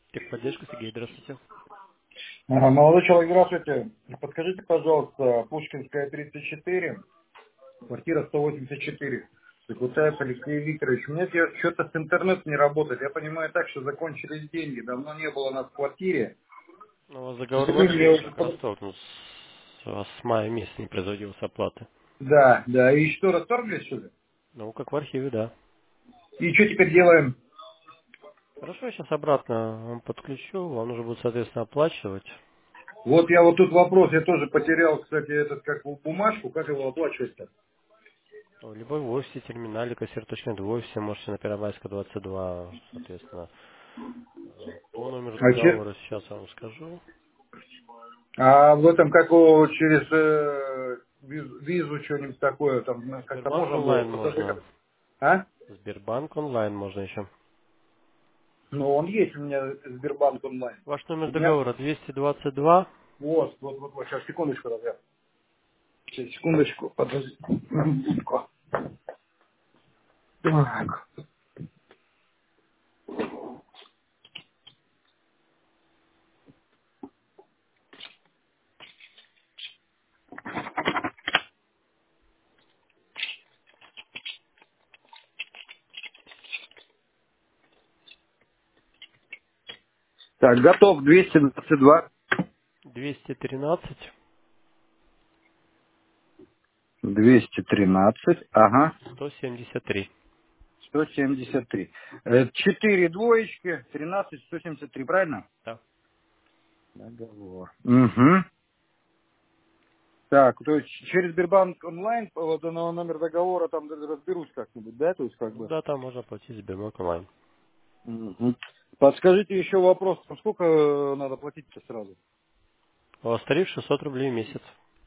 Техподдержка, Сергей, здравствуйте. Ага, молодой человек, здравствуйте. Подскажите, пожалуйста, Пушкинская, 34, квартира 184. Секутаев Алексей Викторович. У меня что-то с интернетом не работает. Я понимаю так, что закончились деньги. Давно не было нас в квартире. Ну, у вас К договор в сожалению, я архиве уже как раз столкнут. У вас с мая месяца не производилась оплата. Да, да. И что, расторгли что ли? Ну, как в архиве, да. И что теперь делаем? Хорошо, я сейчас обратно вам подключу. Вам нужно будет, соответственно, оплачивать. Вот я вот тут вопрос. Я тоже потерял, кстати, этот как бумажку. Как его оплачивать-то? В любой в офисе, терминале, кассир.нет в офисе можете на Первомайска 22, соответственно. По номеру А, договора сейчас я вам скажу. а в этом как его через визу что-нибудь такое там как-то Сбербанк можно было онлайн можно. фотографировать? А? Сбербанк онлайн можно еще. Ну, он есть у меня Сбербанк онлайн. Ваш номер У меня договора 222. вот, сейчас, секундочку, ребят. Сейчас, секундочку, подожди. Минутку. Так. Так, готов, 222. 213 213, ага, 173. 173. 4 двоечки, 13, 173, правильно? Да. Договор. Угу. Так, то есть через Сбербанк онлайн вот, на номер договора там разберусь как-нибудь, да? То есть как Ну бы. да, там можно оплатить Сбербанк онлайн. Мгм. Подскажите еще вопрос, сколько надо платить-то сразу? У вас тариф 600 рублей в месяц.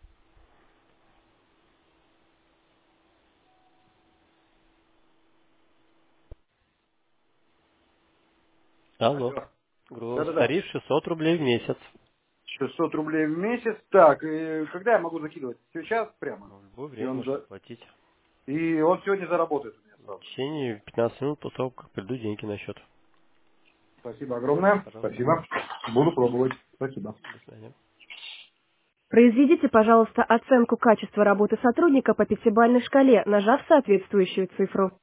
Алло. Алло. Говорю, у вас Да-да-да. тариф 600 рублей в месяц. 600 рублей в месяц. Так, и когда я могу закидывать? Сейчас прямо? Ну, в любое И время он, можете за... оплатить. и он сегодня заработает у меня В сразу. течение 15 минут после того, как придут деньги на счет. Спасибо огромное. Пожалуйста. Спасибо. Буду пробовать. Спасибо. До свидания. Произведите, пожалуйста, оценку качества работы сотрудника по пятибалльной шкале, нажав соответствующую цифру.